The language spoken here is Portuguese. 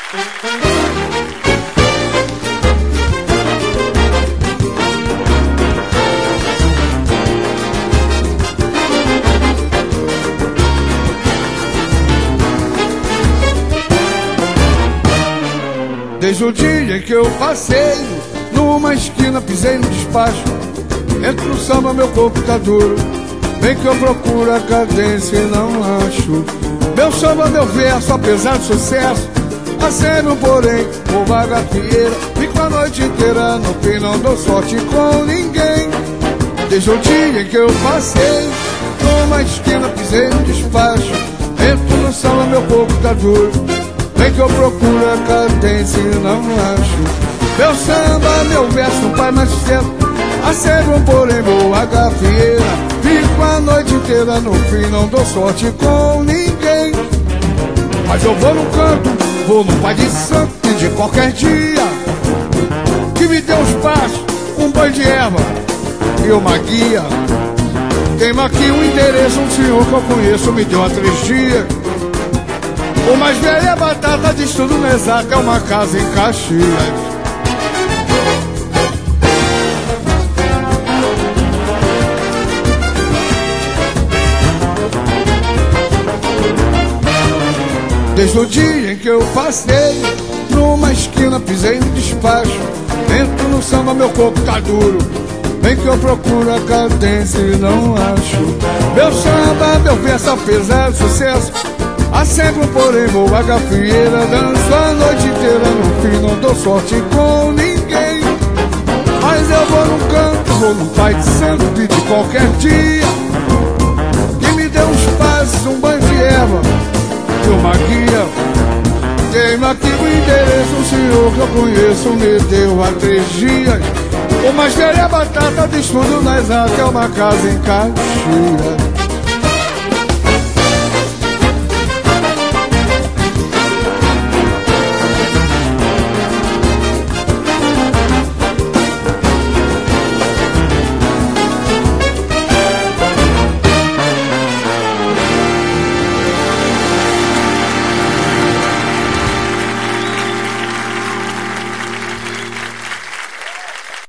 Desde o dia em que eu passei numa esquina, pisei no despacho. Entro no samba, meu corpo tá duro. Vem que eu procuro a cadência e não acho. Meu samba, meu verso, apesar do sucesso, aceno, porém, vou bagafieira. Fico a noite inteira, no fim não dou sorte com ninguém. Desde o dia em que eu passei numa esquina, pisei no despacho. Entro no samba, meu corpo tá duro. Vem que eu procuro a cadência e não acho. Meu samba, meu verso não faz mais sucesso, aceno, porém, boa gafieira. Fico a noite inteira, no fim não dou sorte com ninguém. Mas eu vou no canto, vou no pai de santo, e de qualquer dia que me dê uns passos, um banho de erva e uma guia. Tem aqui um endereço, um senhor que eu conheço me deu há 3 dias. O mais velho é batata, diz tudo no exato, é uma casa em Caxias. Desde o dia em que eu passei numa esquina, pisei no despacho. Entro no samba, meu corpo tá duro. Vem que eu procuro a cadência e não acho. Meu samba, meu verso, apesar do sucesso, acendo, porém, boa gafieira. Danço a noite inteira, no fim não dou sorte com ninguém. Mas eu vou num canto, vou num pai de santo, pedir qualquer dia que me dê uns passos, um banho de erva e uma guia. Tenho aqui o endereço, um senhor que eu conheço me deu há 3 dias. O mais velho é batata, diz tudo na exata, é uma casa em Caxias.